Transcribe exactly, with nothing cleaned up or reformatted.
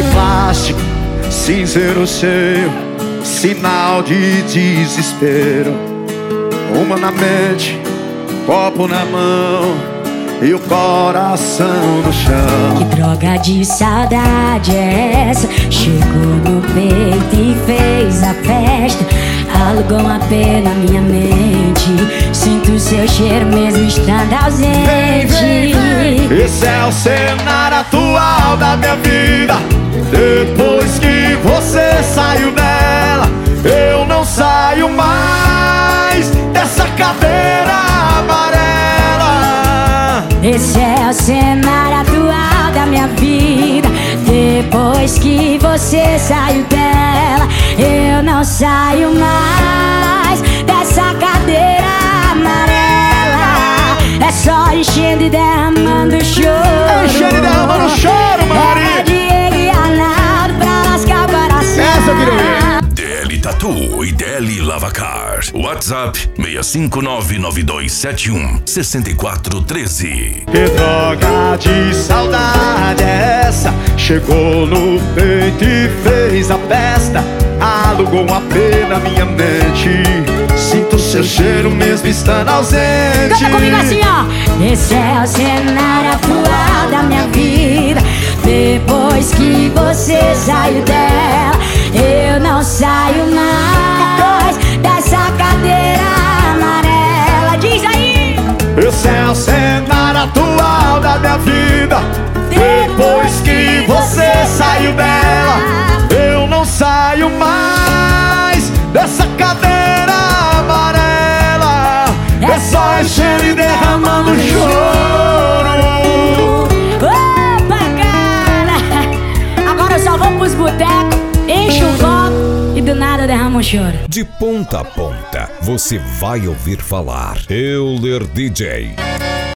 de plástico, cinzeiro cheio, sinal de desespero. Humanamente, copo na mão e o coração no chão. Que droga de saudade é essa? Chegou no peito e fez a festa. Alugou uma pena na minha mente. Sinto seu cheiro mesmo estando ausente. Vem, vem, vem. Esse é o cenário atual da minha vida. Depois que você saiu dela, eu não saio mais dessa cadeira amarela. Esse é o cenário atual da minha vida. Depois que você saiu dela, eu não saio mais dessa cadeira amarela. É só enchendo e derramando choro. Enchendo e derramando choro, Maria. É Diego e Arnaldo pra lascar o coração. Essa eu queria ver. D L Tattoo e D L Lavacar. WhatsApp seis cinco nove nove dois sete um seis quatro um três. Que droga de saudade é essa? Chegou no peito e fez a festa. Alugou um A P na minha mente. Sinto seu cheiro mesmo estando ausente. Canta comigo assim, ó. Esse é o cenário atual da minha vida. Depois que você saiu dela, eu não saio mais dessa cadeira amarela. Diz aí. Esse é o cenário atual da minha vida. Depois que você saiu dela, eu não saio mais dessa cadeira amarela. É só enchendo e derramando choro. Opa, cara! Agora eu só vou pros botecos, encho um copo e do nada derrama um choro. De ponta a ponta, você vai ouvir falar Euler D J.